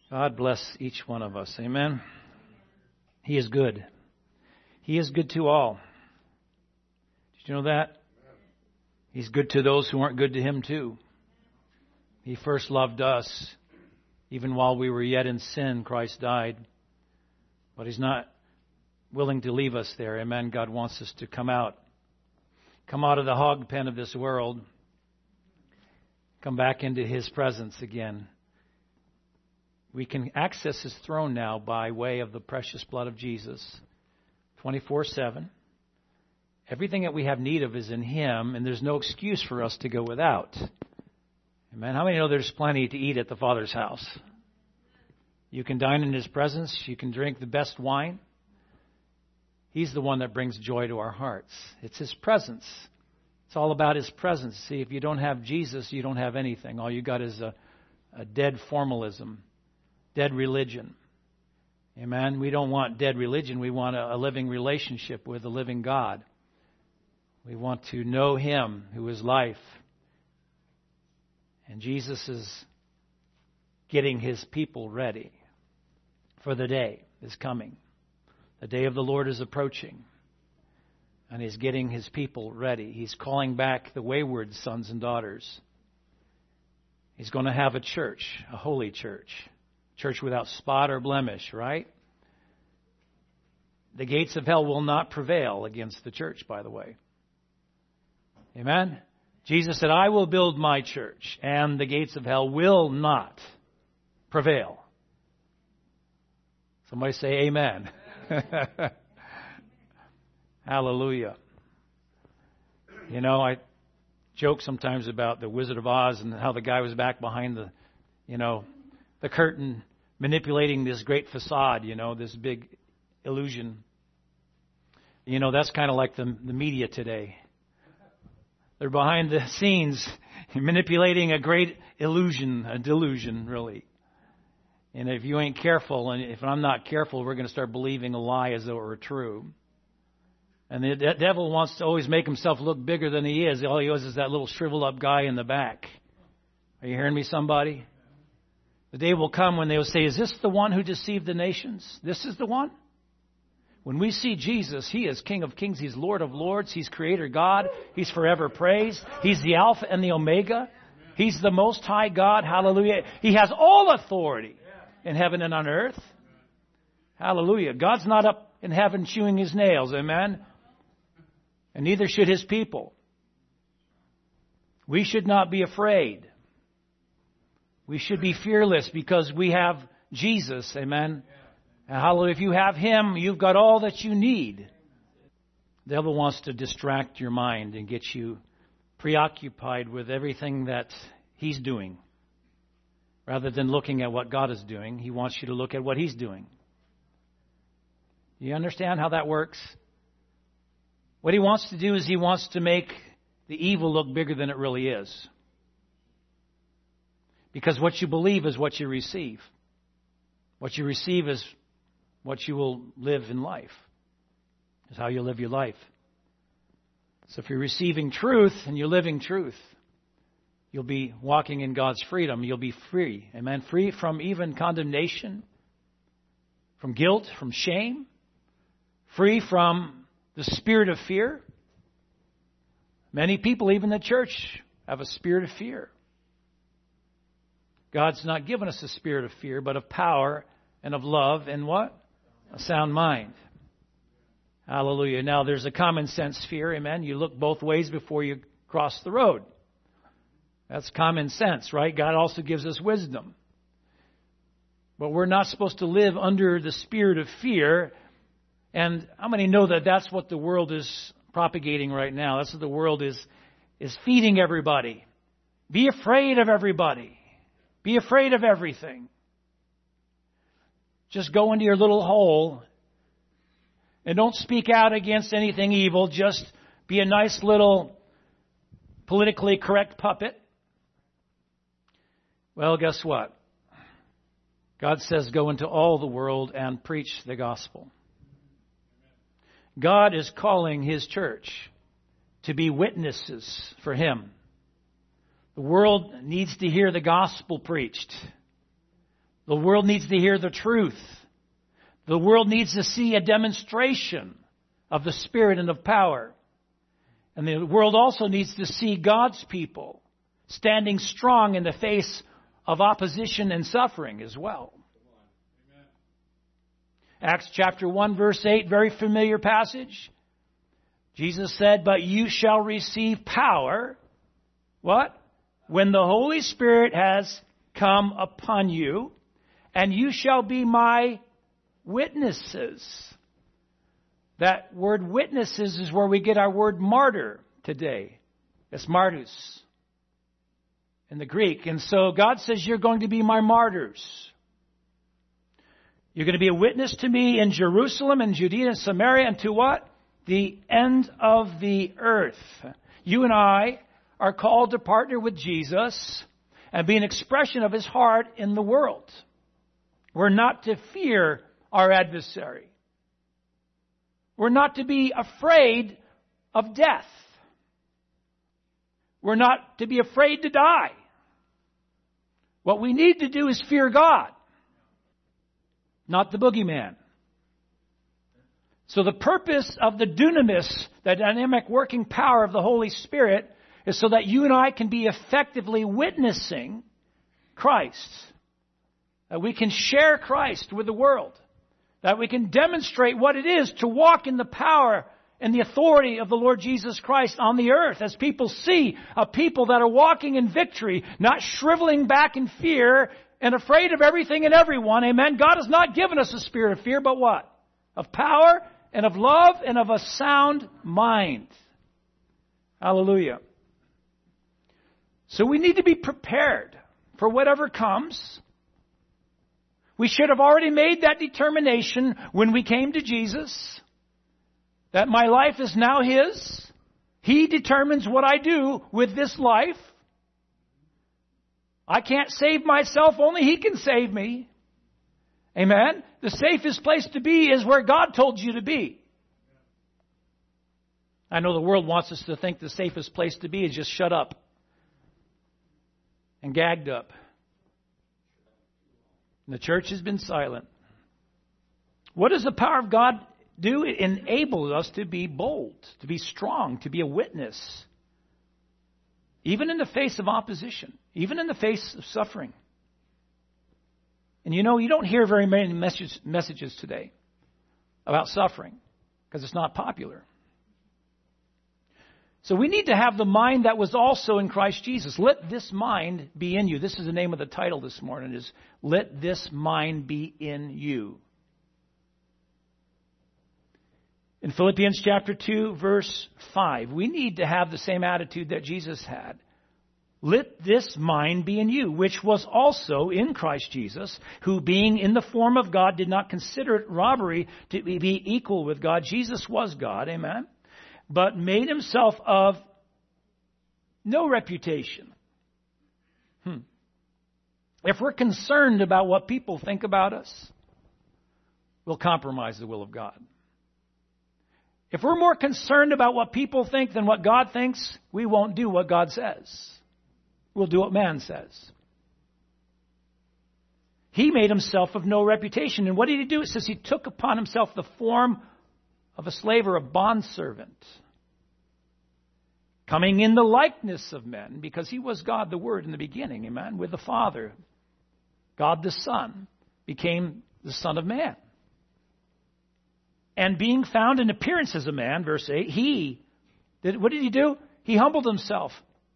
God bless each one of us. Amen. He is good. He is good to all. Did you know that? He's good to those who aren't good to Him too. He first loved us. Even while we were yet in sin, Christ died. But He's not willing to leave us there. Amen. God wants us to come out. Come out of the hog pen of this world. Come back into His presence again. We can access His throne now by way of the precious blood of Jesus. 24/7. Everything that we have need of is in Him, and there's no excuse for us to go without. Amen. How many know there's plenty to eat at the Father's house? You can dine in His presence. You can drink the best wine. He's the one that brings joy to our hearts. It's His presence. It's all about His presence. See, if you don't have Jesus, you don't have anything. All you got is a dead formalism, dead religion. Amen. We don't want dead religion. We want a living relationship with the living God. We want to know Him who is life. And Jesus is getting His people ready for the day is coming. The day of the Lord is approaching. And He's getting His people ready. He's calling back the wayward sons and daughters. He's going to have a church, a holy church. Church without spot or blemish, right? The gates of hell will not prevail against the church, by the way. Amen? Jesus said, I will build my church, and the gates of hell will not prevail. Somebody say amen. Hallelujah. You know, I joke sometimes about the Wizard of Oz and how the guy was back behind the curtain manipulating this great facade, this big illusion. That's kind of like the media today. They're behind the scenes manipulating a great illusion, a delusion, really. And if you ain't careful, and if I'm not careful, we're going to start believing a lie as though it were true. And the devil wants to always make himself look bigger than he is. All he is that little shriveled up guy in the back. Are you hearing me, somebody? The day will come when they will say, is this the one who deceived the nations? This is the one? When we see Jesus, He is King of Kings. He's Lord of Lords. He's Creator God. He's forever praised. He's the Alpha and the Omega. He's the Most High God. Hallelujah. He has all authority in heaven and on earth. Hallelujah. God's not up in heaven chewing His nails. Amen. And neither should His people. We should not be afraid. We should be fearless because we have Jesus. Amen. And hallelujah. If you have Him, you've got all that you need. The devil wants to distract your mind and get you preoccupied with everything that he's doing. Rather than looking at what God is doing, he wants you to look at what He's doing. You understand how that works? What he wants to do is he wants to make the evil look bigger than it really is. Because what you believe is what you receive. What you receive is what you will live in life. Is how you live your life. So if you're receiving truth and you're living truth, you'll be walking in God's freedom. You'll be free. Amen. Free from even condemnation, from guilt, from shame. Free from the spirit of fear. Many people, even the church, have a spirit of fear. God's not given us a spirit of fear, but of power and of love and what? A sound mind. Hallelujah. Now, there's a common sense fear. Amen. You look both ways before you cross the road. That's common sense, right? God also gives us wisdom. But we're not supposed to live under the spirit of fear. And how many know that that's what the world is propagating right now? That's what the world is feeding everybody. Be afraid of everybody. Be afraid of everything. Just go into your little hole and don't speak out against anything evil. Just be a nice little politically correct puppet. Well, guess what? God says go into all the world and preach the gospel. God is calling His church to be witnesses for Him. The world needs to hear the gospel preached. The world needs to hear the truth. The world needs to see a demonstration of the Spirit and of power. And the world also needs to see God's people standing strong in the face of opposition and suffering as well. Acts chapter 1, verse 8, very familiar passage. Jesus said, "But you shall receive power." What? "When the Holy Spirit has come upon you, and you shall be my witnesses." That word witnesses is where we get our word martyr today. It's martus in the Greek. And so God says, you're going to be my martyrs. You're going to be a witness to me in Jerusalem and Judea and Samaria and to what? The end of the earth. You and I are called to partner with Jesus and be an expression of His heart in the world. We're not to fear our adversary. We're not to be afraid of death. We're not to be afraid to die. What we need to do is fear God, not the boogeyman. So the purpose of the dunamis, the dynamic working power of the Holy Spirit, is so that you and I can be effectively witnessing Christ. That we can share Christ with the world. That we can demonstrate what it is to walk in the power and the authority of the Lord Jesus Christ on the earth. As people see a people that are walking in victory, not shriveling back in fear and afraid of everything and everyone. Amen. God has not given us a spirit of fear, but what? Of power and of love and of a sound mind. Hallelujah. So we need to be prepared for whatever comes. We should have already made that determination when we came to Jesus, that my life is now His. He determines what I do with this life. I can't save myself, only He can save me. Amen? The safest place to be is where God told you to be. I know the world wants us to think the safest place to be is just shut up and gagged up. And the church has been silent. What does the power of God do? It enables us to be bold, to be strong, to be a witness. Even in the face of opposition. Even in the face of suffering. And you know, you don't hear very many messages today about suffering because it's not popular. So we need to have the mind that was also in Christ Jesus. Let this mind be in you. This is the name of the title this morning, is Let This Mind Be in You. In Philippians chapter 2, verse 5, we need to have the same attitude that Jesus had. Let this mind be in you, which was also in Christ Jesus, who being in the form of God did not consider it robbery to be equal with God. Jesus was God, amen, but made Himself of no reputation. If we're concerned about what people think about us, we'll compromise the will of God. If we're more concerned about what people think than what God thinks, we won't do what God says. We'll do what man says. He made Himself of no reputation. And what did He do? It says He took upon Himself the form of a slave or a bondservant, coming in the likeness of men, because He was God the Word in the beginning, amen, with the Father. God the Son became the Son of Man. And being found in appearance as a man, verse 8, what did He do? He humbled Himself.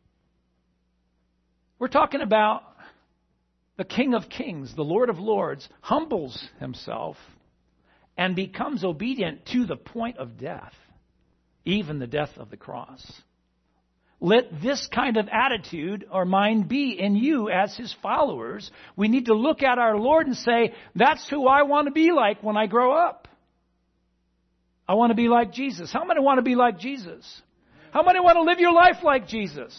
We're talking about the King of Kings, the Lord of Lords, humbles Himself and becomes obedient to the point of death, even the death of the cross. Let this kind of attitude or mind be in you as His followers. We need to look at our Lord and say, that's who I want to be like when I grow up. I want to be like Jesus. How many want to be like Jesus? How many want to live your life like Jesus?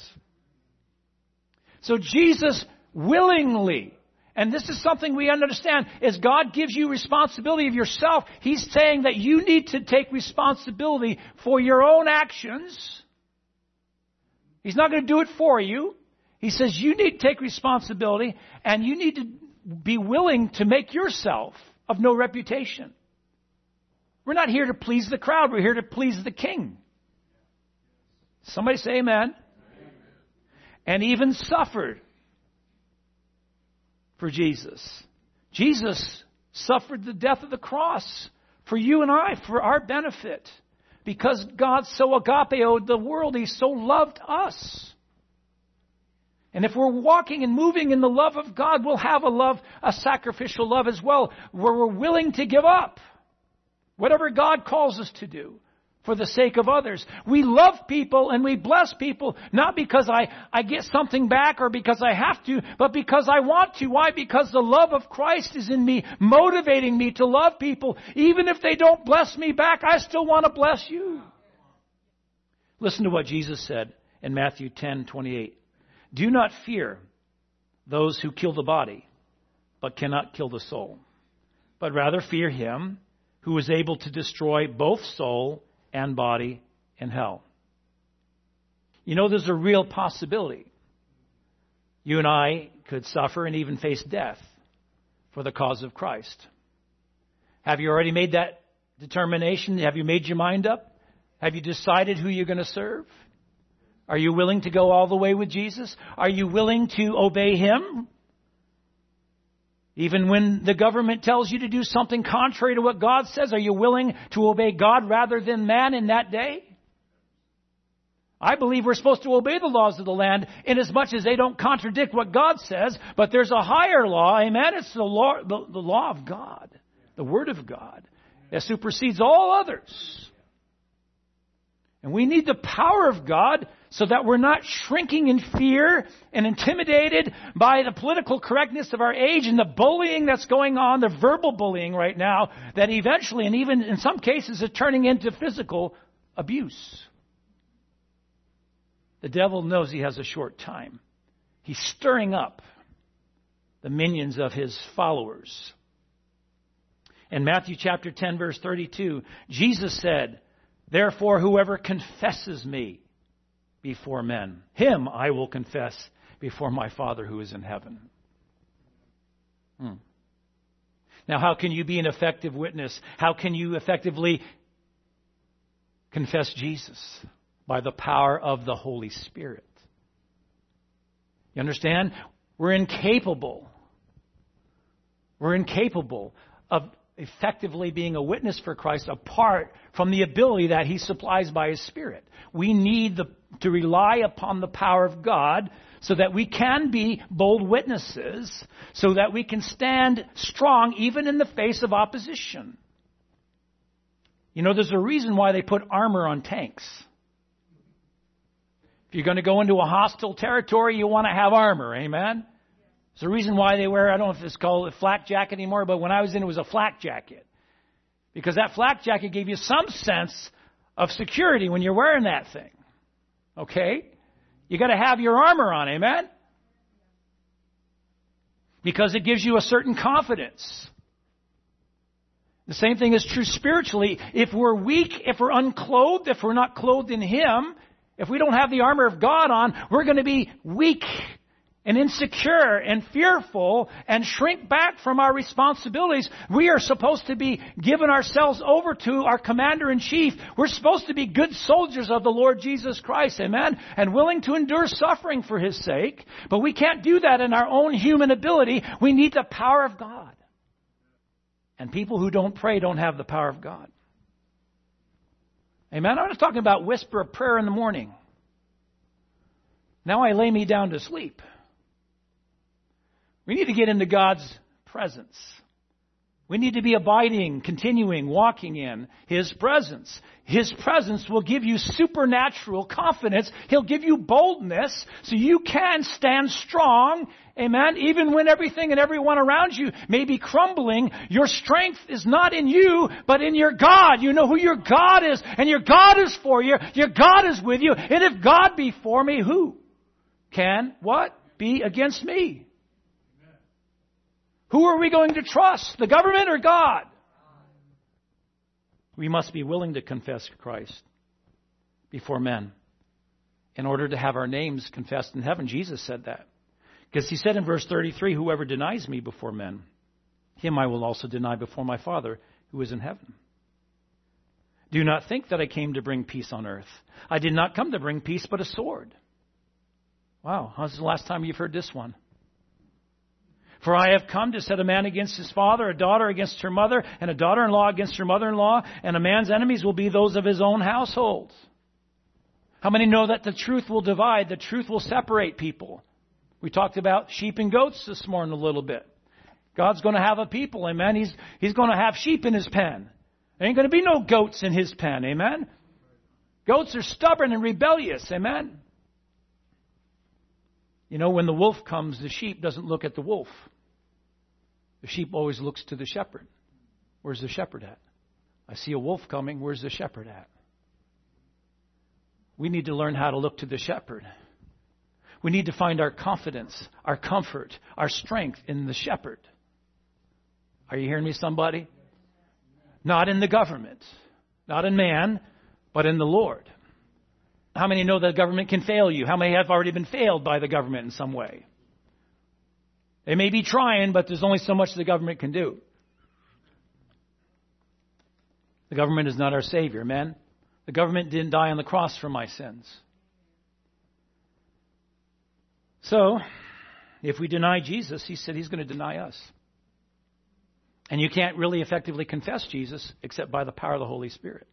So Jesus willingly, and this is something we understand, as God gives you responsibility of yourself, He's saying that you need to take responsibility for your own actions. He's not going to do it for you. He says you need to take responsibility, and you need to be willing to make yourself of no reputation. We're not here to please the crowd. We're here to please the King. Somebody say amen. Amen. And even suffered for Jesus. Jesus suffered the death of the cross for you and I, for our benefit. Because God so agapeoed the world, He so loved us. And if we're walking and moving in the love of God, we'll have a sacrificial love as well, where we're willing to give up whatever God calls us to do for the sake of others. We love people and we bless people, not because I get something back or because I have to, but because I want to. Why? Because the love of Christ is in me, motivating me to love people. Even if they don't bless me back, I still want to bless you. Listen to what Jesus said in Matthew 10:28. Do not fear those who kill the body, but cannot kill the soul, but rather fear Him who is able to destroy both soul and body in hell. You know, there's a real possibility. You and I could suffer and even face death for the cause of Christ. Have you already made that determination? Have you made your mind up? Have you decided who you're going to serve? Are you willing to go all the way with Jesus? Are you willing to obey Him? Even when the government tells you to do something contrary to what God says, are you willing to obey God rather than man in that day? I believe we're supposed to obey the laws of the land in as much as they don't contradict what God says, but there's a higher law, amen? It's the law of God, the Word of God, that supersedes all others. And we need the power of God so that we're not shrinking in fear and intimidated by the political correctness of our age and the bullying that's going on, the verbal bullying right now, that eventually, and even in some cases, is turning into physical abuse. The devil knows he has a short time. He's stirring up the minions of his followers. In Matthew chapter 10, verse 32, Jesus said, therefore, whoever confesses me before men, him I will confess before my Father who is in heaven. Now, how can you be an effective witness? How can you effectively confess Jesus? By the power of the Holy Spirit. You understand? We're incapable of effectively being a witness for Christ apart from the ability that He supplies by His Spirit. We need to rely upon the power of God so that we can be bold witnesses, so that we can stand strong even in the face of opposition. You know, there's a reason why they put armor on tanks. If you're going to go into a hostile territory, you want to have armor, amen? There's a reason why they wear, I don't know if it's called a flak jacket anymore, but when I was in, it was a flak jacket. Because that flak jacket gave you some sense of security when you're wearing that thing. Okay? You got to have your armor on, amen? Because it gives you a certain confidence. The same thing is true spiritually. If we're weak, if we're unclothed, if we're not clothed in Him, if we don't have the armor of God on, we're going to be weak and insecure and fearful and shrink back from our responsibilities. We are supposed to be giving ourselves over to our commander-in-chief. We're supposed to be good soldiers of the Lord Jesus Christ, amen? And willing to endure suffering for His sake. But we can't do that in our own human ability. We need the power of God. And people who don't pray don't have the power of God. Amen? I'm just talking about whisper a prayer in the morning. Now I lay me down to sleep. We need to get into God's presence. We need to be abiding, continuing, walking in His presence. His presence will give you supernatural confidence. He'll give you boldness so you can stand strong. Amen. Even when everything and everyone around you may be crumbling, your strength is not in you, but in your God. You know who your God is, and your God is for you. Your God is with you. And if God be for me, who can, what? Be against me? Who are we going to trust? The government or God? We must be willing to confess Christ before men in order to have our names confessed in heaven. Jesus said that. Because he said in verse 33, whoever denies me before men, him I will also deny before my Father who is in heaven. Do not think that I came to bring peace on earth. I did not come to bring peace, but a sword. Wow, how's the last time you've heard this one? For I have come to set a man against his father, a daughter against her mother, and a daughter-in-law against her mother-in-law, and a man's enemies will be those of his own household. How many know that the truth will divide, the truth will separate people? We talked about sheep and goats this morning a little bit. God's going to have a people, amen? He's going to have sheep in his pen. There ain't going to be no goats in his pen, amen? Goats are stubborn and rebellious, amen? You know, when the wolf comes, the sheep doesn't look at the wolf. The sheep always looks to the shepherd. Where's the shepherd at? I see a wolf coming. Where's the shepherd at? We need to learn how to look to the shepherd. We need to find our confidence, our comfort, our strength in the shepherd. Are you hearing me, somebody? Not in the government, not in man, but in the Lord. How many know that the government can fail you? How many have already been failed by the government in some way? They may be trying, but there's only so much the government can do. The government is not our Savior, man. The government didn't die on the cross for my sins. So, if we deny Jesus, he said he's going to deny us. And you can't really effectively confess Jesus except by the power of the Holy Spirit.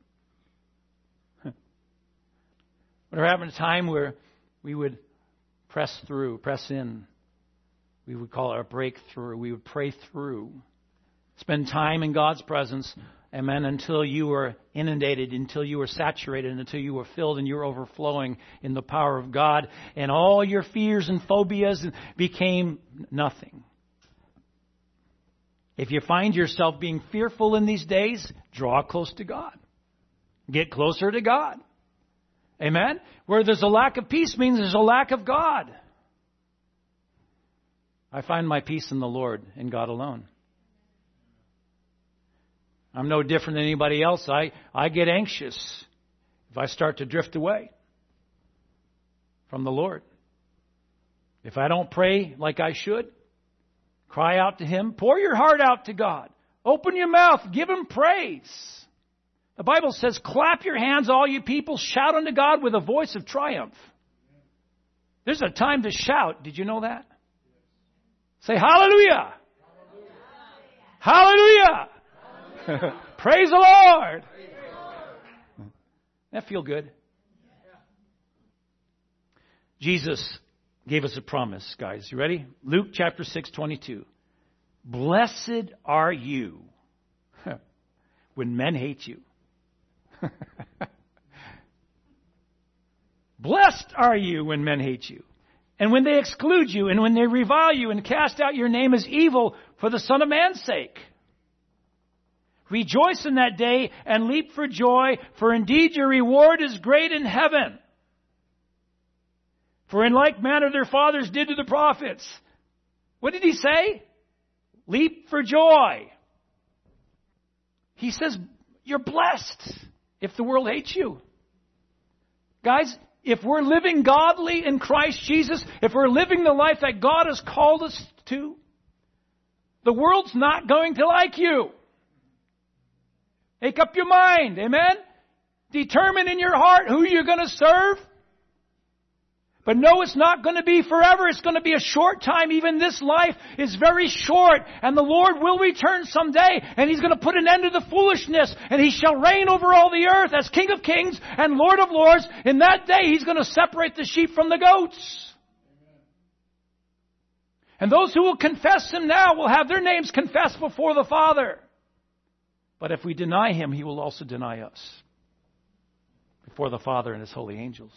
We're having a time where we would press in. We would call it a breakthrough. We would pray through. Spend time in God's presence, amen, until you were inundated, until you were saturated, until you were filled and you were overflowing in the power of God. And all your fears and phobias became nothing. If you find yourself being fearful in these days, draw close to God. Get closer to God. Amen? Where there's a lack of peace means there's a lack of God. I find my peace in the Lord, in God alone. I'm no different than anybody else. I get anxious if I start to drift away from the Lord. If I don't pray like I should, cry out to Him, pour your heart out to God. Open your mouth, give Him praise. The Bible says, clap your hands, all you people, shout unto God with a voice of triumph. There's a time to shout. Did you know that? Say hallelujah. Hallelujah. Hallelujah. Praise the Lord. That feel good? Jesus gave us a promise, guys. You ready? Luke chapter 6:22. Blessed are you when men hate you. Blessed are you when men hate you, and when they exclude you, and when they revile you, and cast out your name as evil for the Son of Man's sake. Rejoice in that day and leap for joy, for indeed your reward is great in heaven. For in like manner their fathers did to the prophets. What did he say? Leap for joy. He says, you're blessed if the world hates you. Guys, if we're living godly in Christ Jesus, if we're living the life that God has called us to, the world's not going to like you. Make up your mind, amen? Determine in your heart who you're going to serve. But no, it's not going to be forever. It's going to be a short time. Even this life is very short. And the Lord will return someday. And He's going to put an end to the foolishness. And He shall reign over all the earth as King of kings and Lord of lords. In that day, He's going to separate the sheep from the goats. And those who will confess Him now will have their names confessed before the Father. But if we deny Him, He will also deny us before the Father and His holy angels.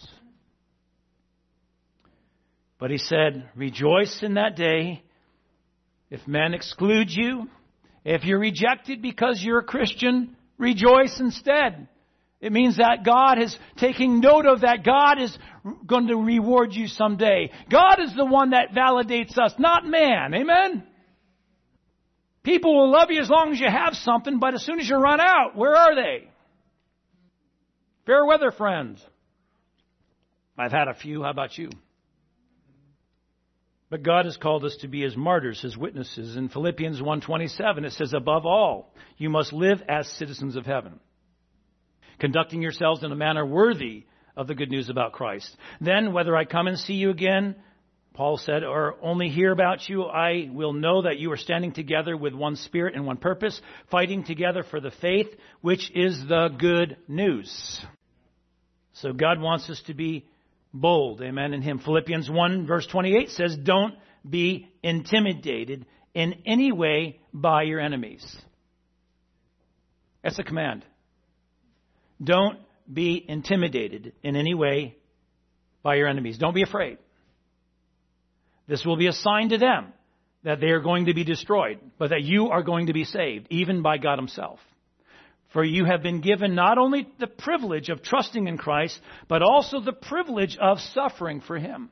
But He said, rejoice in that day. If men exclude you, if you're rejected because you're a Christian, rejoice instead. It means that God is taking note of that. God is going to reward you someday. God is the one that validates us, not man. Amen? People will love you as long as you have something, but as soon as you run out, where are they? Fair weather friends. I've had a few. How about you? But God has called us to be His martyrs, His witnesses. In Philippians 1:27, it says, above all, you must live as citizens of heaven, conducting yourselves in a manner worthy of the good news about Christ. Then, whether I come and see you again, Paul said, or only hear about you, I will know that you are standing together with one spirit and one purpose, fighting together for the faith, which is the good news. So God wants us to be bold, amen, in Him. Philippians 1 verse 28 says, don't be intimidated in any way by your enemies. That's a command. Don't be intimidated in any way by your enemies. Don't be afraid. This will be a sign to them that they are going to be destroyed, but that you are going to be saved, even by God Himself. For you have been given not only the privilege of trusting in Christ, but also the privilege of suffering for Him.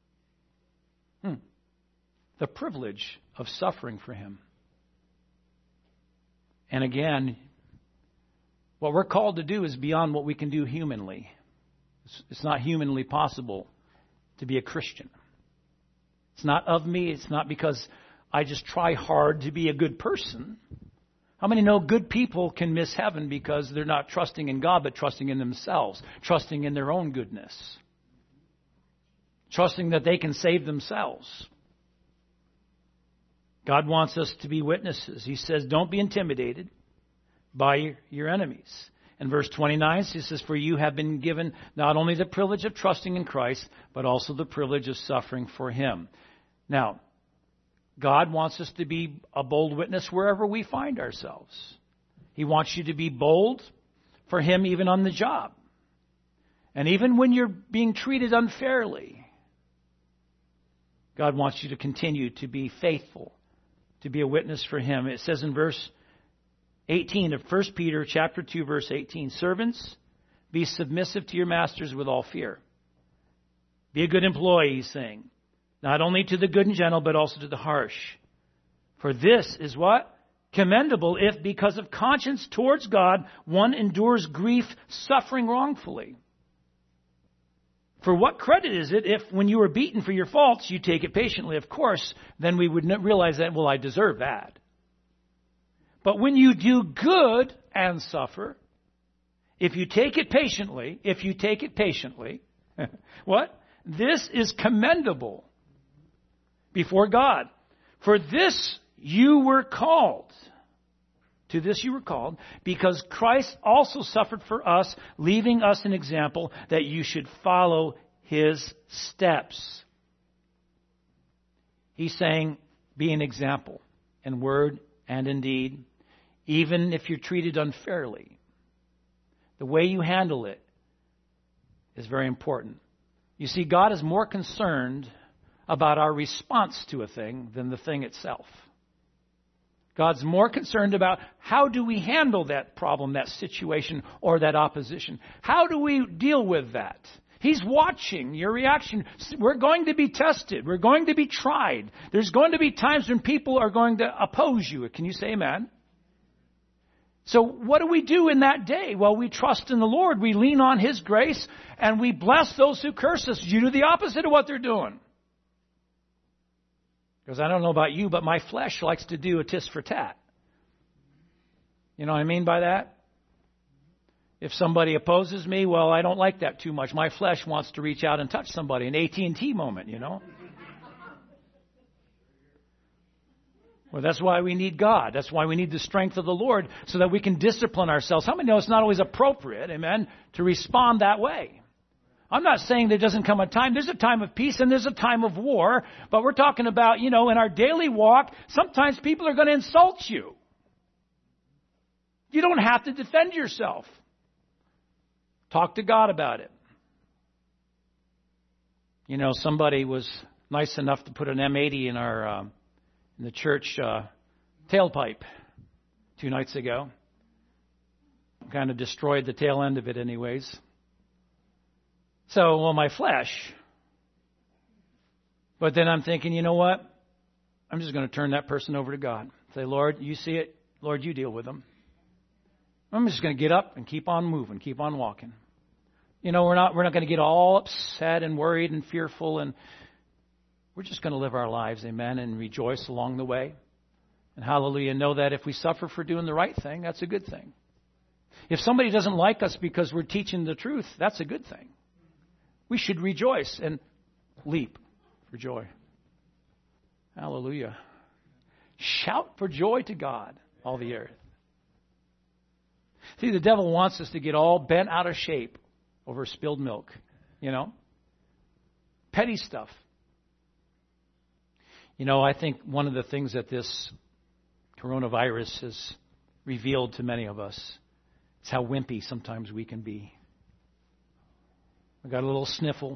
The privilege of suffering for Him. And again, what we're called to do is beyond what we can do humanly. It's not humanly possible to be a Christian. It's not of me. It's not because I just try hard to be a good person. How many know good people can miss heaven because they're not trusting in God, but trusting in themselves, trusting in their own goodness, trusting that they can save themselves? God wants us to be witnesses. He says, don't be intimidated by your enemies. In verse 29, he says, for you have been given not only the privilege of trusting in Christ, but also the privilege of suffering for Him. Now, God wants us to be a bold witness wherever we find ourselves. He wants you to be bold for Him even on the job. And even when you're being treated unfairly, God wants you to continue to be faithful, to be a witness for Him. It says in verse 18 of 1 Peter chapter 2, verse 18, servants, be submissive to your masters with all fear. Be a good employee, he's saying. Not only to the good and gentle, but also to the harsh. For this is what? Commendable if, because of conscience towards God, one endures grief, suffering wrongfully. For what credit is it if, when you are beaten for your faults, you take it patiently? Of course, then we would realize that, well, I deserve that. But when you do good and suffer, if you take it patiently, what? This is commendable before God. For this you were called. To this you were called, because Christ also suffered for us, leaving us an example that you should follow His steps. He's saying, be an example in word and in deed, even if you're treated unfairly. The way you handle it is very important. You see, God is more concerned about our response to a thing than the thing itself. God's more concerned about how do we handle that problem, that situation, or that opposition. How do we deal with that? He's watching your reaction. We're going to be tested. We're going to be tried. There's going to be times when people are going to oppose you. Can you say amen? So what do we do in that day? Well, we trust in the Lord. We lean on His grace, and we bless those who curse us. You do the opposite of what they're doing. Because I don't know about you, but my flesh likes to do a tit for tat. You know what I mean by that? If somebody opposes me, well, I don't like that too much. My flesh wants to reach out and touch somebody. An AT&T moment, you know. Well, that's why we need God. That's why we need the strength of the Lord so that we can discipline ourselves. How many know it's not always appropriate, amen, to respond that way? I'm not saying there doesn't come a time. There's a time of peace and there's a time of war. But we're talking about, in our daily walk, sometimes people are going to insult you. You don't have to defend yourself. Talk to God about it. Somebody was nice enough to put an M80 in the church tailpipe 2 nights ago. Kind of destroyed the tail end of it anyways. So, my flesh. But then I'm thinking, you know what? I'm just going to turn that person over to God. Say, Lord, you see it. Lord, you deal with them. I'm just going to get up and keep on moving, keep on walking. We're not going to get all upset and worried and fearful, and we're just going to live our lives, amen, and rejoice along the way. And hallelujah, know that if we suffer for doing the right thing, that's a good thing. If somebody doesn't like us because we're teaching the truth, that's a good thing. We should rejoice and leap for joy. Hallelujah. Shout for joy to God, all the earth. See, the devil wants us to get all bent out of shape over spilled milk, petty stuff. I think one of the things that this coronavirus has revealed to many of us is how wimpy sometimes we can be. I got a little sniffle.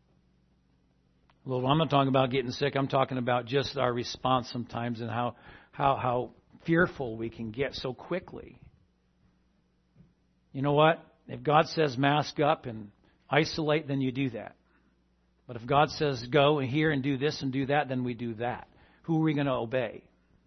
I'm not talking about getting sick. I'm talking about just our response sometimes and how fearful we can get so quickly. You know what? If God says mask up and isolate, then you do that. But if God says go here and do this and do that, then we do that. Who are we going to obey?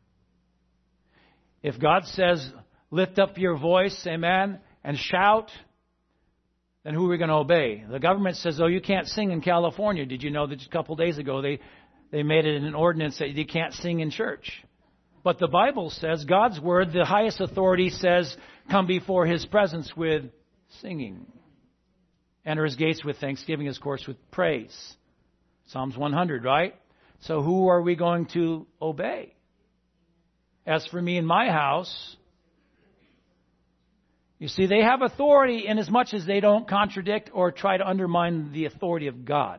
If God says lift up your voice, amen, and shout, then who are we going to obey? The government says, you can't sing in California. Did you know that just a couple days ago they made it an ordinance that you can't sing in church? But the Bible says, God's word, the highest authority says, come before his presence with singing. Enter his gates with thanksgiving, his courts with praise. Psalms 100, right? So who are we going to obey? As for me and my house, you see, they have authority in as much as they don't contradict or try to undermine the authority of God.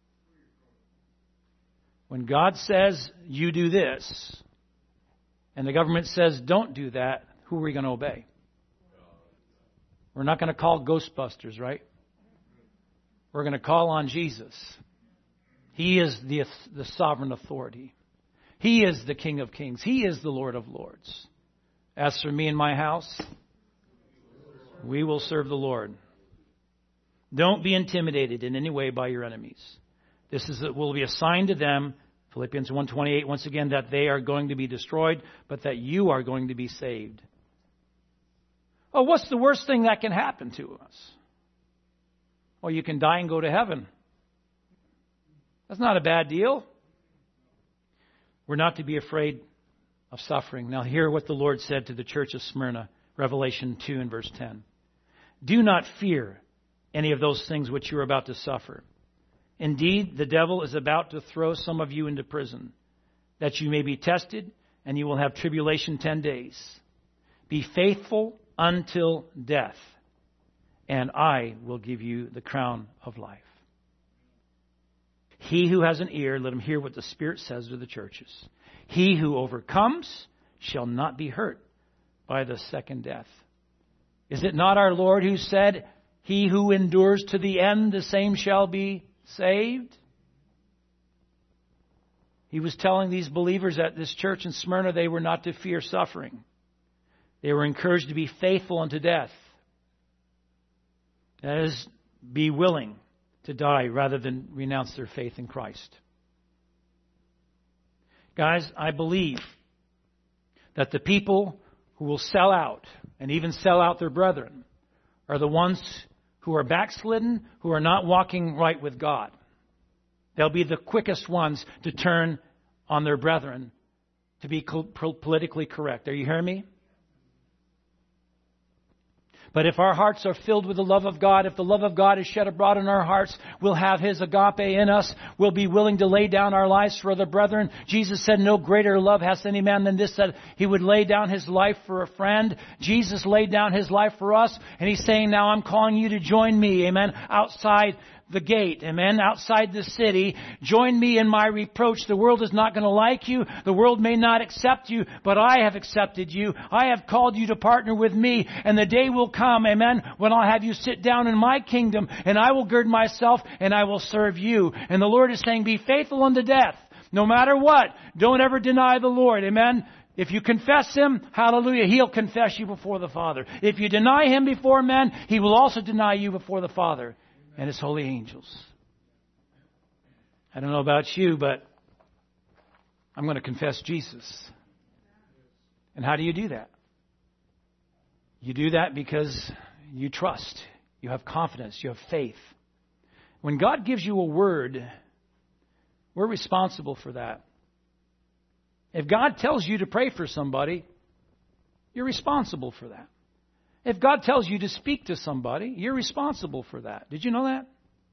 When God says, you do this, and the government says, don't do that, who are we going to obey? We're not going to call Ghostbusters, right? We're going to call on Jesus. He is the sovereign authority. He is the King of Kings. He is the Lord of Lords. As for me and my house, we will serve the Lord. Don't be intimidated in any way by your enemies. This will be a sign to them, Philippians 1:28, once again, that they are going to be destroyed, but that you are going to be saved. Oh, what's the worst thing that can happen to us? Well, you can die and go to heaven. That's not a bad deal. We're not to be afraid of suffering. Now, hear what the Lord said to the church of Smyrna, Revelation 2 and verse 10. Do not fear any of those things which you are about to suffer. Indeed, the devil is about to throw some of you into prison, that you may be tested, and you will have tribulation 10 days. Be faithful until death, and I will give you the crown of life. He who has an ear, let him hear what the Spirit says to the churches. He who overcomes shall not be hurt by the second death. Is it not our Lord who said, he who endures to the end, the same shall be saved? He was telling these believers at this church in Smyrna they were not to fear suffering. They were encouraged to be faithful unto death. That is, be willing to die rather than renounce their faith in Christ. Guys, I believe that the people who will sell out and even sell out their brethren are the ones who are backslidden, who are not walking right with God. They'll be the quickest ones to turn on their brethren to be politically correct. Are you hearing me? But if our hearts are filled with the love of God, if the love of God is shed abroad in our hearts, we'll have His agape in us. We'll be willing to lay down our lives for the brethren. Jesus said, no greater love has any man than this, that He would lay down His life for a friend. Jesus laid down His life for us. And He's saying, now I'm calling you to join me, amen, outside the gate, amen, outside the city. Join me in my reproach. The world is not going to like you. The world may not accept you, but I have accepted you. I have called you to partner with me. And the day will come, amen, when I'll have you sit down in my kingdom, and I will gird myself and I will serve you. And the Lord is saying, be faithful unto death. No matter what, don't ever deny the Lord, amen. If you confess Him, hallelujah, He'll confess you before the Father. If you deny Him before men, He will also deny you before the Father and His holy angels. I don't know about you, but I'm going to confess Jesus. And how do you do that? You do that because you trust, you have confidence, you have faith. When God gives you a word, We're responsible for that. If God tells you to pray for somebody, you're responsible for that. If God tells you to speak to somebody, you're responsible for that. Did you know that?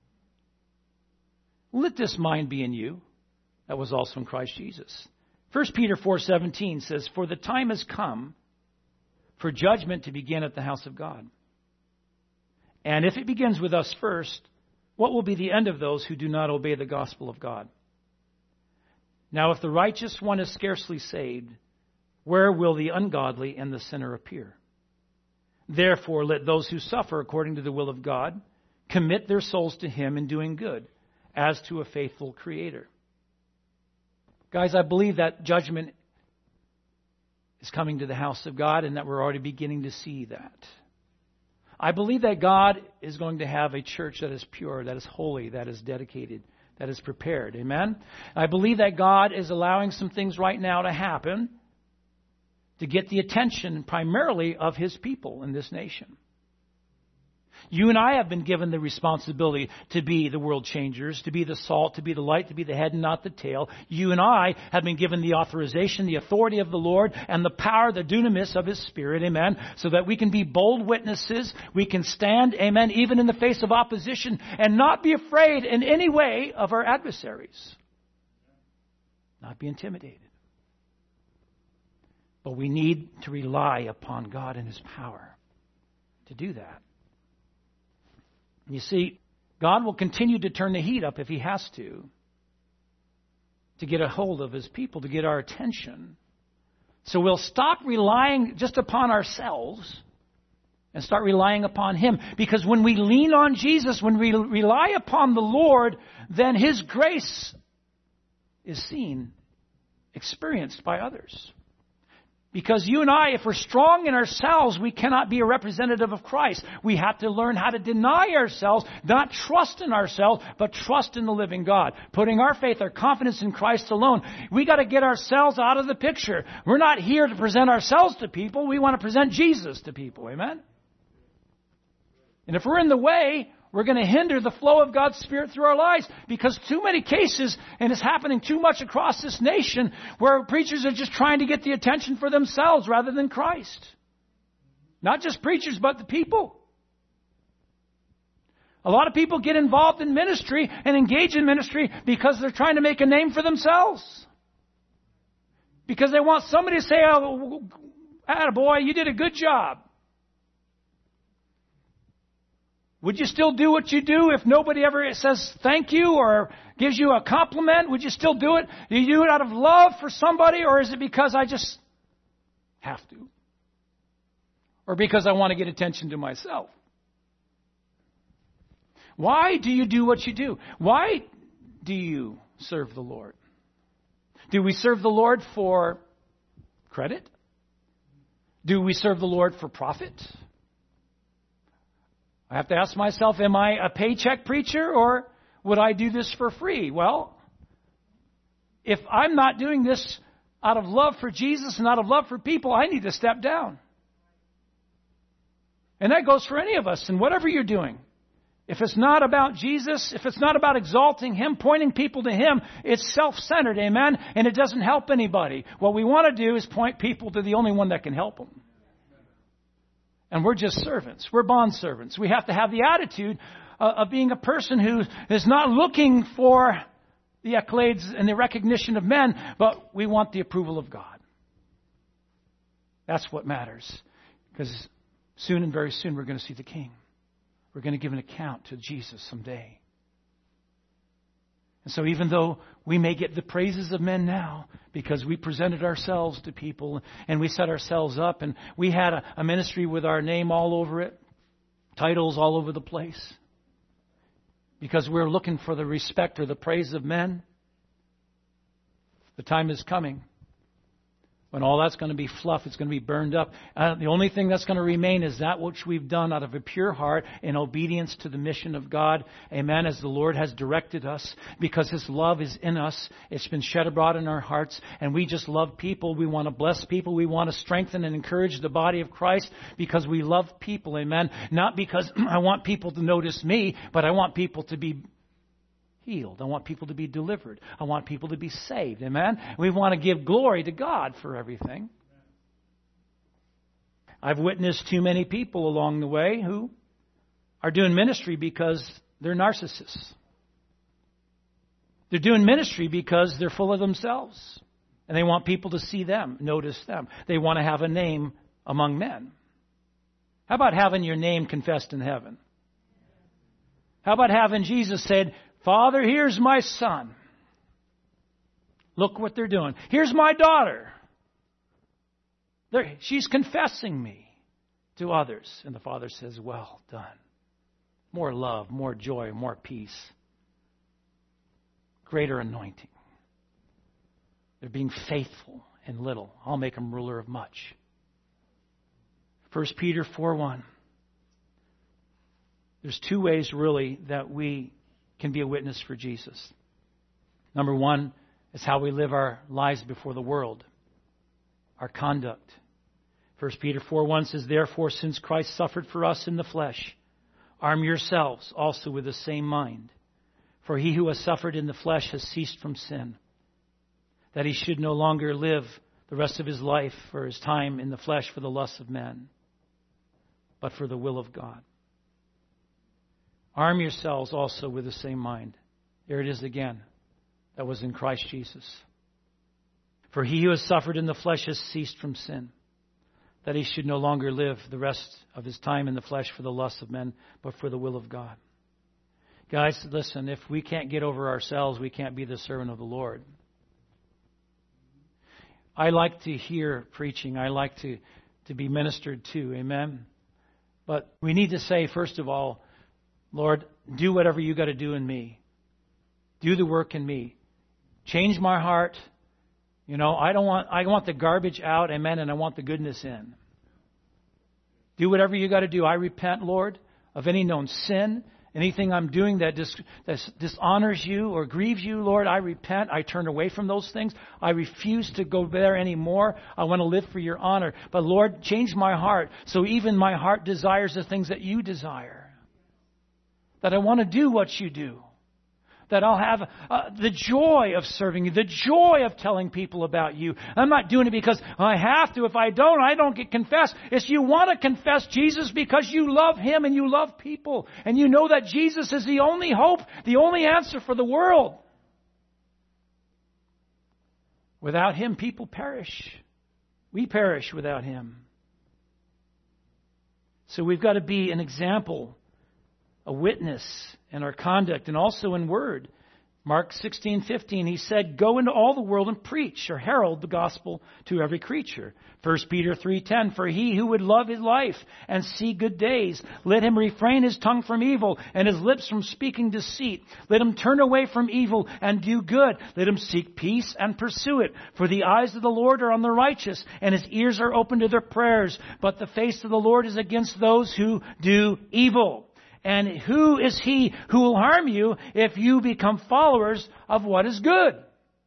Let this mind be in you that was also in Christ Jesus. 1 Peter 4:17 says, "For the time has come for judgment to begin at the house of God. And if it begins with us first, what will be the end of those who do not obey the gospel of God? Now, if the righteous one is scarcely saved, where will the ungodly and the sinner appear? Therefore, let those who suffer according to the will of God commit their souls to Him in doing good, as to a faithful Creator." Guys, I believe that judgment is coming to the house of God and that we're already beginning to see that. I believe that God is going to have a church that is pure, that is holy, that is dedicated, that is prepared. Amen? I believe that God is allowing some things right now to happen to get the attention primarily of His people in this nation. You and I have been given the responsibility to be the world changers, to be the salt, to be the light, to be the head and not the tail. You and I have been given the authorization, the authority of the Lord, and the power, the dunamis of His Spirit, amen, so that we can be bold witnesses. We can stand, amen, even in the face of opposition and not be afraid in any way of our adversaries. Not be intimidated. But we need to rely upon God and His power to do that. You see, God will continue to turn the heat up if He has to get a hold of His people, to get our attention. So we'll stop relying just upon ourselves and start relying upon Him. Because when we lean on Jesus, when we rely upon the Lord, then His grace is seen, experienced by others. Because you and I, if we're strong in ourselves, we cannot be a representative of Christ. We have to learn how to deny ourselves, not trust in ourselves, but trust in the living God. Putting our faith, our confidence in Christ alone. We got to get ourselves out of the picture. We're not here to present ourselves to people. We want to present Jesus to people. Amen? And if we're in the way, we're going to hinder the flow of God's Spirit through our lives, because too many cases, and it's happening too much across this nation, where preachers are just trying to get the attention for themselves rather than Christ. Not just preachers, but the people. A lot of people get involved in ministry and engage in ministry because they're trying to make a name for themselves. Because they want somebody to say, "Oh, attaboy, you did a good job." Would you still do what you do if nobody ever says thank you or gives you a compliment? Would you still do it? Do you do it out of love for somebody, or is it because I just have to? Or because I want to get attention to myself? Why do you do what you do? Why do you serve the Lord? Do we serve the Lord for credit? Do we serve the Lord for profit? I have to ask myself, am I a paycheck preacher, or would I do this for free? Well, if I'm not doing this out of love for Jesus and out of love for people, I need to step down. And that goes for any of us, and whatever you're doing. If it's not about Jesus, if it's not about exalting Him, pointing people to Him, it's self-centered, amen? And it doesn't help anybody. What we want to do is point people to the only one that can help them. And we're just servants. We're bond servants. We have to have the attitude of being a person who is not looking for the accolades and the recognition of men, but we want the approval of God. That's what matters. Because soon and very soon we're going to see the King. We're going to give an account to Jesus someday. And so even though we may get the praises of men now because we presented ourselves to people and we set ourselves up and we had a ministry with our name all over it, titles all over the place, because we're looking for the respect or the praise of men, the time is coming when all that's going to be fluff. It's going to be burned up. The only thing that's going to remain is that which we've done out of a pure heart in obedience to the mission of God. Amen. As the Lord has directed us, because His love is in us. It's been shed abroad in our hearts, and we just love people. We want to bless people. We want to strengthen and encourage the body of Christ because we love people. Amen. Not because I want people to notice me, but I want people to be healed. I want people to be delivered. I want people to be saved. Amen? We want to give glory to God for everything. I've witnessed too many people along the way who are doing ministry because they're narcissists. They're doing ministry because they're full of themselves. And they want people to see them, notice them. They want to have a name among men. How about having your name confessed in heaven? How about having Jesus said, Father, here's my son. Look what they're doing. Here's my daughter. She's confessing me to others. And the Father says, well done. More love, more joy, more peace. Greater anointing. They're being faithful in little. I'll make them ruler of much. 1 Peter 4:1. There's two ways really that we can be a witness for Jesus. Number one is how we live our lives before the world. Our conduct. 1 Peter 4:1 says, therefore, since Christ suffered for us in the flesh, arm yourselves also with the same mind. For he who has suffered in the flesh has ceased from sin, that he should no longer live the rest of his life or his time in the flesh for the lusts of men, but for the will of God. Arm yourselves also with the same mind. There it is again. That was in Christ Jesus. For he who has suffered in the flesh has ceased from sin, that he should no longer live the rest of his time in the flesh for the lusts of men, but for the will of God. Guys, listen, if we can't get over ourselves, we can't be the servant of the Lord. I like to hear preaching. I like to be ministered to. Amen? But we need to say, first of all, Lord, do whatever you got to do in me. Do the work in me. Change my heart. You know, I want the garbage out, amen, and I want the goodness in. Do whatever you got to do. I repent, Lord, of any known sin, anything I'm doing that dishonors you or grieves you, Lord. I repent. I turn away from those things. I refuse to go there anymore. I want to live for your honor. But Lord, change my heart so even my heart desires the things that you desire. That I want to do what you do. That I'll have the joy of serving you, the joy of telling people about you. I'm not doing it because I have to. If I don't get confessed. It's you want to confess Jesus because you love Him and you love people. And you know that Jesus is the only hope, the only answer for the world. Without Him, people perish. We perish without Him. So we've got to be an example, a witness in our conduct and also in word. Mark 16:15, he said, go into all the world and preach or herald the gospel to every creature. 1 Peter 3:10, for he who would love his life and see good days, let him refrain his tongue from evil and his lips from speaking deceit. Let him turn away from evil and do good. Let him seek peace and pursue it. For the eyes of the Lord are on the righteous and his ears are open to their prayers. But the face of the Lord is against those who do evil. And who is he who will harm you if you become followers of what is good?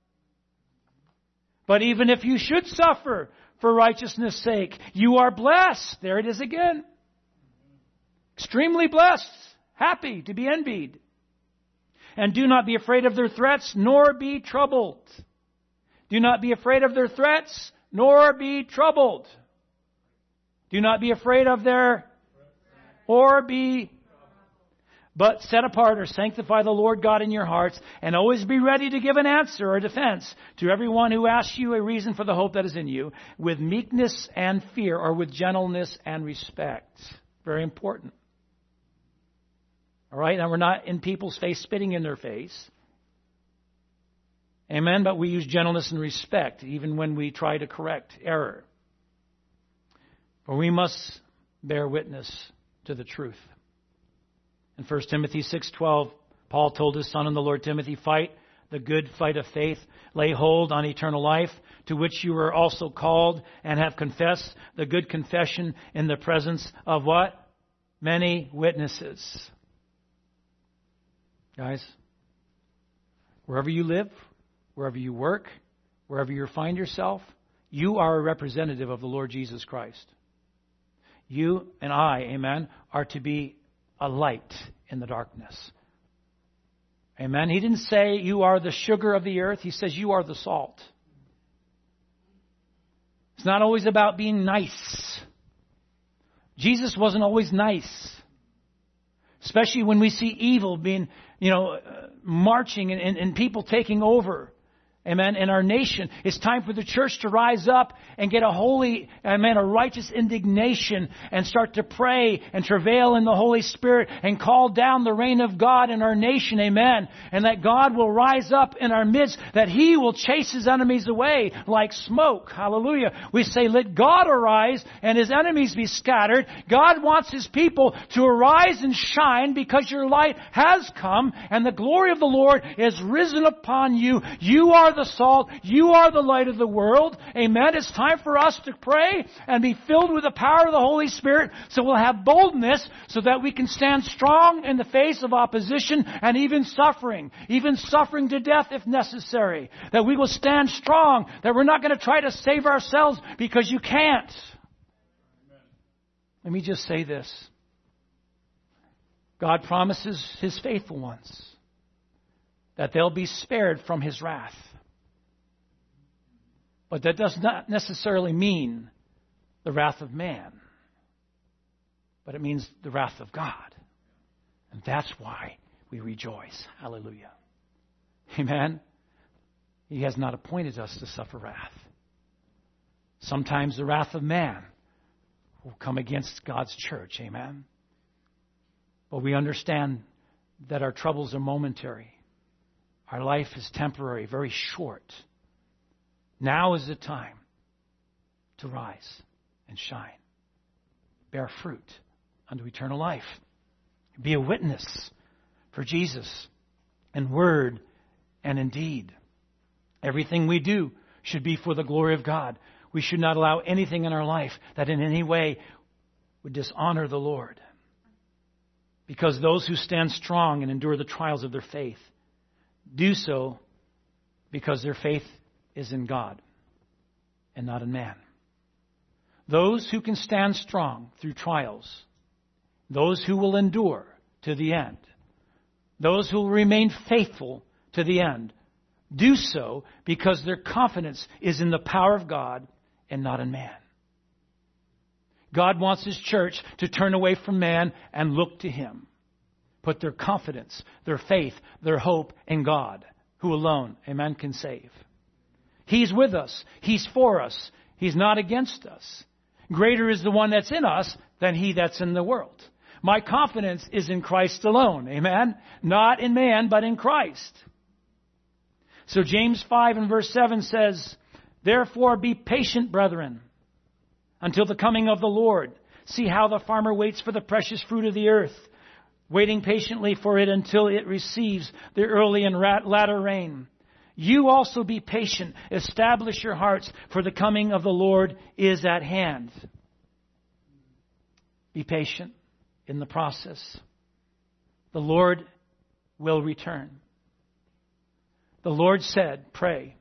But even if you should suffer for righteousness' sake, you are blessed. There it is again. Extremely blessed. Happy to be envied. And do not be afraid of their threats, nor be troubled. Do not be afraid of their threats, nor be troubled. Do not be afraid of their, or be, but set apart or sanctify the Lord God in your hearts, and always be ready to give an answer or defense to everyone who asks you a reason for the hope that is in you, with meekness and fear, or with gentleness and respect. Very important. All right? Now, we're not in people's face, spitting in their face. Amen? But we use gentleness and respect, even when we try to correct error. For we must bear witness to the truth. In 1 Timothy 6:12, Paul told his son in the Lord Timothy, fight the good fight of faith, lay hold on eternal life, to which you were also called and have confessed the good confession in the presence of what? Many witnesses. Guys, wherever you live, wherever you work, wherever you find yourself, you are a representative of the Lord Jesus Christ. You and I, amen, are to be a light in the darkness. Amen. He didn't say you are the sugar of the earth. He says you are the salt. It's not always about being nice. Jesus wasn't always nice. Especially when we see evil being, marching and people taking over. Amen. In our nation, it's time for the church to rise up and get a holy, a righteous indignation and start to pray and travail in the Holy Spirit and call down the reign of God in our nation. Amen. And that God will rise up in our midst, that He will chase His enemies away like smoke. Hallelujah. We say, let God arise and His enemies be scattered. God wants His people to arise and shine because your light has come and the glory of the Lord is risen upon you. You are the salt. You are the light of the world. Amen. It's time for us to pray and be filled with the power of the Holy Spirit so we'll have boldness so that we can stand strong in the face of opposition and even suffering to death if necessary. That we will stand strong, that we're not going to try to save ourselves because you can't. Let me just say this. God promises His faithful ones that they'll be spared from His wrath. But that does not necessarily mean the wrath of man. But it means the wrath of God. And that's why we rejoice. Hallelujah. Amen. He has not appointed us to suffer wrath. Sometimes the wrath of man will come against God's church. Amen. But we understand that our troubles are momentary. Our life is temporary, very short. Now is the time to rise and shine. Bear fruit unto eternal life. Be a witness for Jesus in word and in deed. Everything we do should be for the glory of God. We should not allow anything in our life that in any way would dishonor the Lord. Because those who stand strong and endure the trials of their faith do so because their faith is in God and not in man. Those who can stand strong through trials, those who will endure to the end, those who will remain faithful to the end, do so because their confidence is in the power of God and not in man. God wants His church to turn away from man and look to Him. Put their confidence, their faith, their hope in God, who alone, amen, can save. He's with us. He's for us. He's not against us. Greater is the one that's in us than he that's in the world. My confidence is in Christ alone. Amen? Not in man, but in Christ. So James 5 and verse 7 says, therefore be patient, brethren, until the coming of the Lord. See how the farmer waits for the precious fruit of the earth, waiting patiently for it until it receives the early and latter rain. You also be patient. Establish your hearts, for the coming of the Lord is at hand. Be patient in the process. The Lord will return. The Lord said, pray.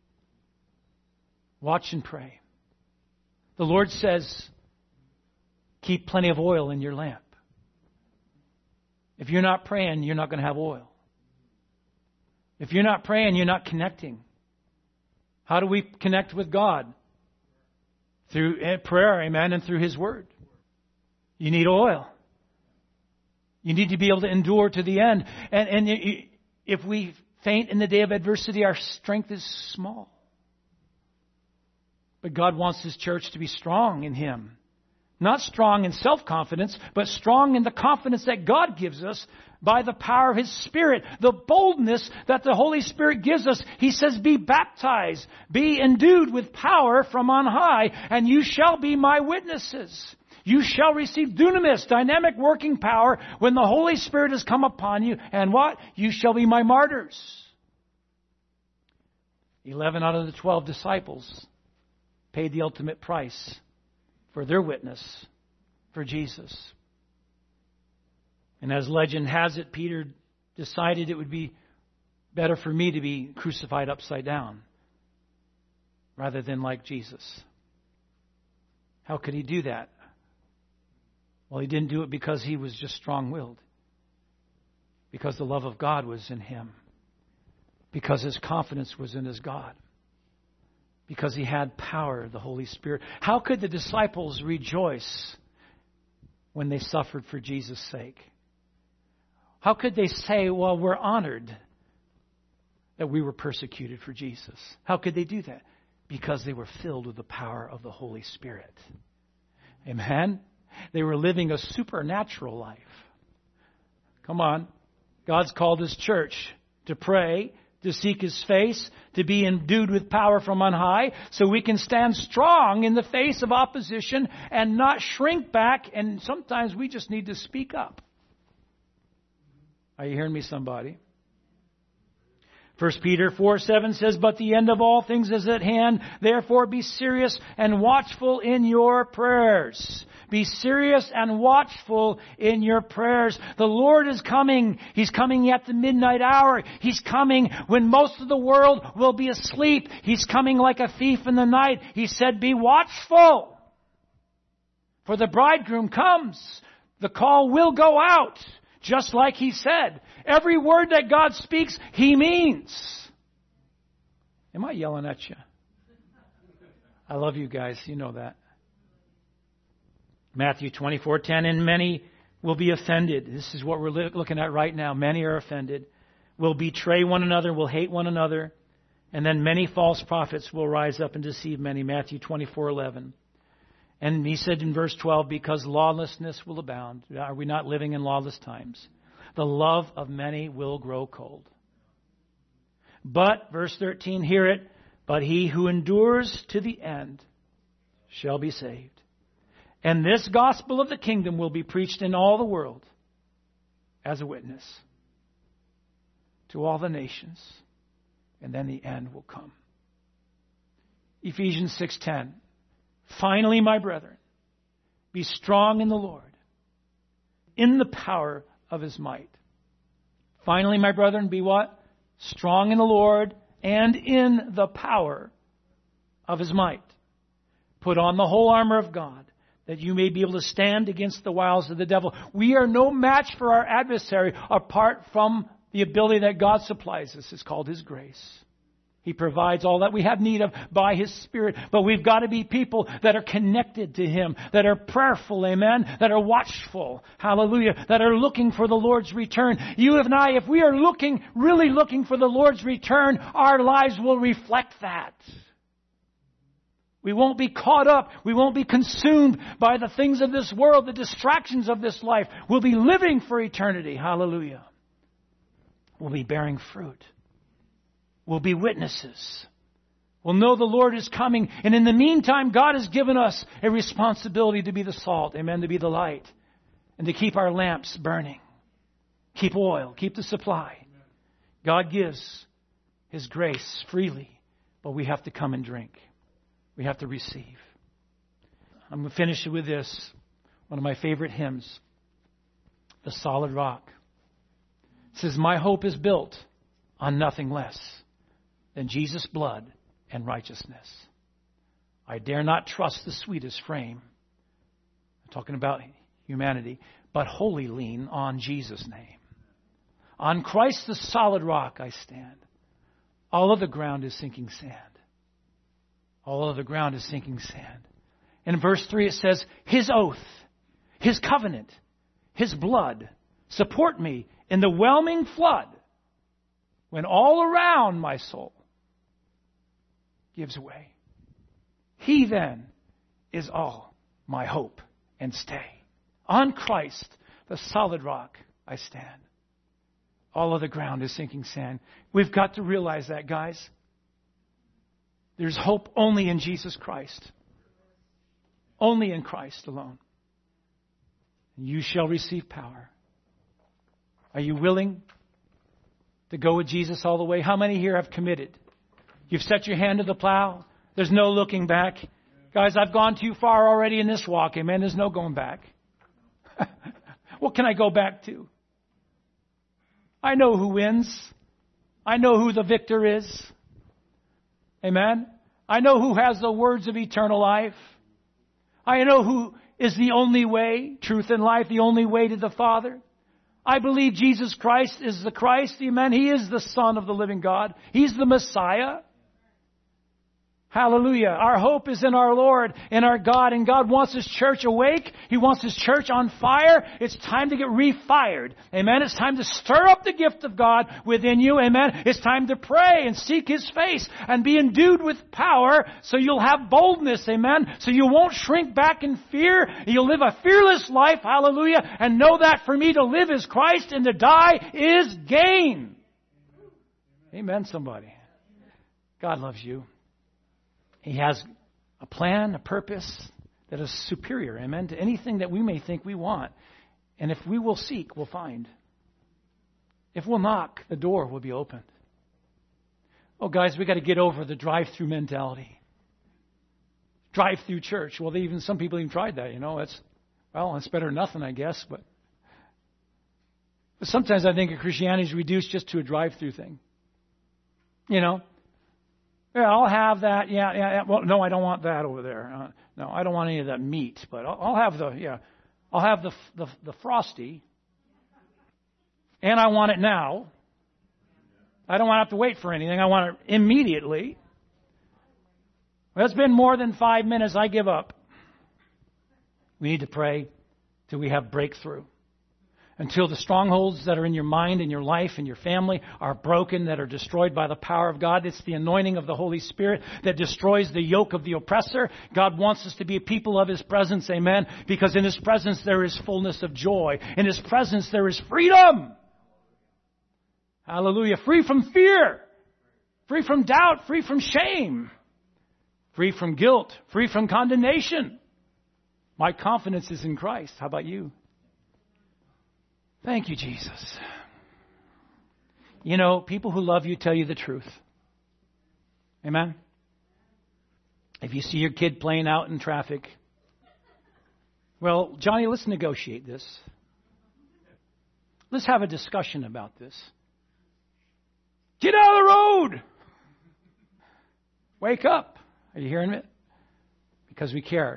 Watch and pray. The Lord says, keep plenty of oil in your lamp. If you're not praying, you're not going to have oil. If you're not praying, you're not connecting. How do we connect with God? Through prayer, amen, and through His Word. You need oil. You need to be able to endure to the end. And if we faint in the day of adversity, our strength is small. But God wants His church to be strong in Him. Not strong in self-confidence, but strong in the confidence that God gives us by the power of His Spirit. The boldness that the Holy Spirit gives us. He says, be baptized, be endued with power from on high, and you shall be my witnesses. You shall receive dunamis, dynamic working power, when the Holy Spirit has come upon you. And what? You shall be my martyrs. 11 out of the 12 disciples paid the ultimate price for their witness for Jesus. And as legend has it, Peter decided it would be better for me to be crucified upside down rather than like Jesus. How could he do that? Well, he didn't do it because he was just strong-willed. Because the love of God was in him. Because his confidence was in his God. Because he had power, the Holy Spirit. How could the disciples rejoice when they suffered for Jesus' sake? How could they say, well, we're honored that we were persecuted for Jesus? How could they do that? Because they were filled with the power of the Holy Spirit. Amen? They were living a supernatural life. Come on. God's called His church to pray, to seek His face, to be endued with power from on high, so we can stand strong in the face of opposition and not shrink back. And sometimes we just need to speak up. Are you hearing me, somebody? 1 Peter 4:7 says, but the end of all things is at hand. Therefore be serious and watchful in your prayers. Be serious and watchful in your prayers. The Lord is coming. He's coming at the midnight hour. He's coming when most of the world will be asleep. He's coming like a thief in the night. He said, be watchful. For the bridegroom comes. The call will go out. Just like He said. Every word that God speaks, He means. Am I yelling at you? I love you guys. You know that. Matthew 24:10, and many will be offended. This is what we're looking at right now. Many are offended. Will betray one another, will hate one another. And then many false prophets will rise up and deceive many. Matthew 24:11. And He said in verse 12, because lawlessness will abound. Are we not living in lawless times? The love of many will grow cold. But, verse 13, hear it, but he who endures to the end shall be saved. And this gospel of the kingdom will be preached in all the world as a witness to all the nations. And then the end will come. Ephesians 6:10. Finally, my brethren, be strong in the Lord, in the power of His might. Finally, my brethren, be what? Strong in the Lord and in the power of His might. Put on the whole armor of God, that you may be able to stand against the wiles of the devil. We are no match for our adversary apart from the ability that God supplies us. It's called His grace. He provides all that we have need of by His Spirit. But we've got to be people that are connected to Him, that are prayerful, amen, that are watchful, hallelujah, that are looking for the Lord's return. You and I, if we are really looking for the Lord's return, our lives will reflect that. We won't be caught up. We won't be consumed by the things of this world, the distractions of this life. We'll be living for eternity, hallelujah. We'll be bearing fruit. We'll be witnesses. We'll know the Lord is coming. And in the meantime, God has given us a responsibility to be the salt. Amen. To be the light. And to keep our lamps burning. Keep oil. Keep the supply. God gives His grace freely. But we have to come and drink. We have to receive. I'm going to finish with this. One of my favorite hymns. The Solid Rock. It says, my hope is built on nothing less than Jesus' blood and righteousness. I dare not trust the sweetest frame. I'm talking about humanity, but wholly lean on Jesus' name. On Christ the solid rock I stand. All of the ground is sinking sand. All of the ground is sinking sand. In verse 3 it says, His oath, His covenant, His blood support me in the whelming flood when all around my soul gives way. He then is all my hope and stay. On Christ, the solid rock, I stand. All of the ground is sinking sand. We've got to realize that, guys. There's hope only in Jesus Christ. Only in Christ alone. You shall receive power. Are you willing to go with Jesus all the way? How many here have committed? You've set your hand to the plow. There's no looking back. Guys, I've gone too far already in this walk. Amen. There's no going back. What can I go back to? I know who wins. I know who the victor is. Amen. I know who has the words of eternal life. I know who is the only way, truth and life, the only way to the Father. I believe Jesus Christ is the Christ. Amen. He is the Son of the living God. He's the Messiah. Hallelujah. Our hope is in our Lord and our God. And God wants His church awake. He wants His church on fire. It's time to get refired. Amen. It's time to stir up the gift of God within you. Amen. It's time to pray and seek His face and be endued with power so you'll have boldness. Amen. So you won't shrink back in fear. You'll live a fearless life. Hallelujah. And know that for me to live is Christ and to die is gain. Amen, somebody. God loves you. He has a plan, a purpose that is superior, amen, to anything that we may think we want. And if we will seek, we'll find. If we'll knock, the door will be opened. Oh, guys, we got to get over the drive-through mentality. Drive-through church. Well, some people even tried that, It's better than nothing, I guess. But sometimes I think Christianity is reduced just to a drive-through thing. Yeah, I'll have that. Yeah. Well, no, I don't want that over there. No, I don't want any of that meat. But I'll have the Frosty. And I want it now. I don't want to have to wait for anything. I want it immediately. Well, it's been more than 5 minutes. I give up. We need to pray till we have breakthrough. Until the strongholds that are in your mind and your life and your family are broken, that are destroyed by the power of God. It's the anointing of the Holy Spirit that destroys the yoke of the oppressor. God wants us to be a people of His presence, amen, because in His presence there is fullness of joy. In His presence there is freedom. Hallelujah. Free from fear, free from doubt, free from shame, free from guilt, free from condemnation. My confidence is in Christ. How about you? Thank you, Jesus. People who love you tell you the truth. Amen? If you see your kid playing out in traffic, well, Johnny, let's negotiate this. Let's have a discussion about this. Get out of the road! Wake up. Are you hearing it? Because we care.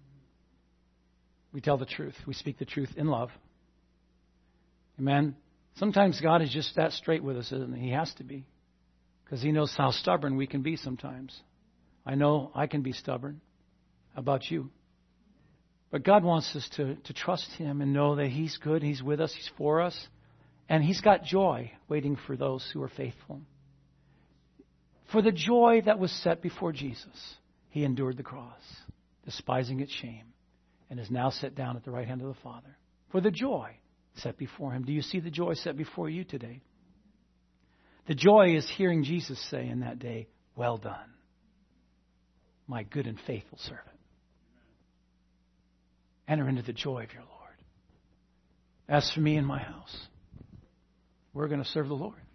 We tell the truth. We speak the truth in love. Amen. Sometimes God is just that straight with us, isn't He? He has to be. Because He knows how stubborn we can be sometimes. I know I can be stubborn. How about you? But God wants us to trust Him and know that He's good, He's with us, He's for us. And He's got joy waiting for those who are faithful. For the joy that was set before Jesus, He endured the cross, despising its shame, and is now set down at the right hand of the Father. For the joy set before Him. Do you see the joy set before you today? The joy is hearing Jesus say in that day, well done, my good and faithful servant. Enter into the joy of your Lord. As for me and my house, we're going to serve the Lord.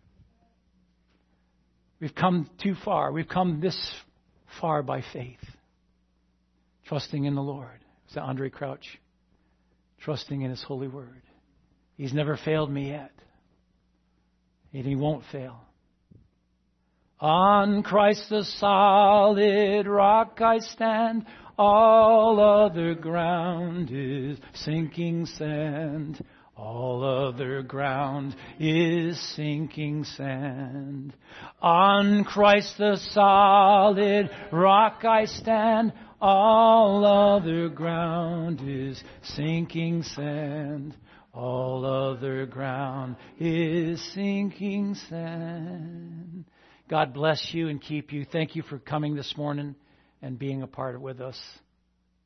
We've come too far. We've come this far by faith. Trusting in the Lord. Is that Andre Crouch? Trusting in His holy word. He's never failed me yet. And He won't fail. On Christ the solid rock I stand. All other ground is sinking sand. All other ground is sinking sand. On Christ the solid rock I stand. All other ground is sinking sand. All other ground is sinking sand. God bless you and keep you. Thank you for coming this morning and being a part of it with us.